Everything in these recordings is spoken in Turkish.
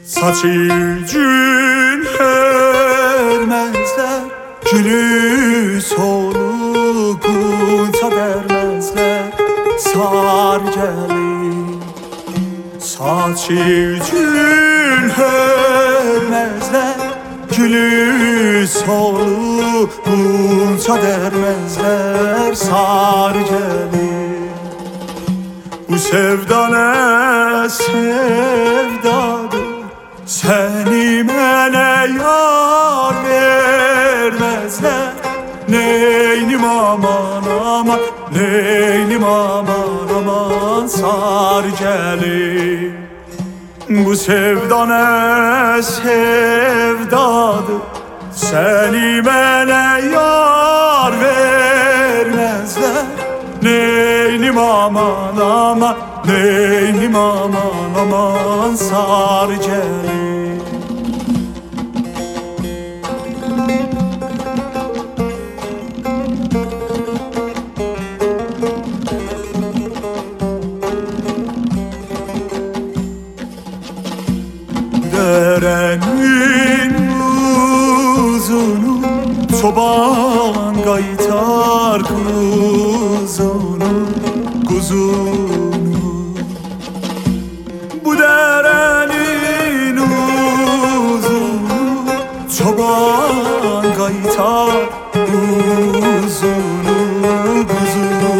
Saçı gün hermezler, gülü soluğunca vermezler, sar gelir. Saçı gün hermezler, gülü soluğunca vermezler, sar gelir. Bu sevda ne sevdadır, seni mənə yar vermezler. Neynim aman aman, neynim aman aman, sar gelir. Bu sevda ne sevdadır, seni mənə yar vermezler. Neynim aman aman, neynim aman aman, sar gelir. Derenin uzunu, çoban qaytar kuzunu, kuzunu. Bu derenin uzunu, çoban qaytar kuzunu, kuzunu.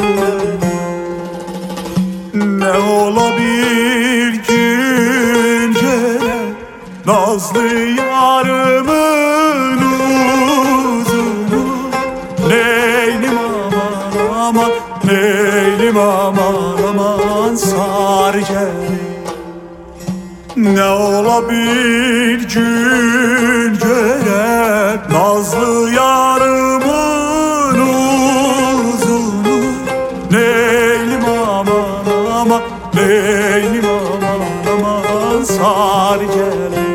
Ne ola bir gün gelen nazlı yarımın uzunu. Neylim aman aman, neylim aman aman, sar gelir. Ne ola bir gün gelen nazlı yarımın uzunu. Neylim aman aman, neylim aman aman, sar gelir.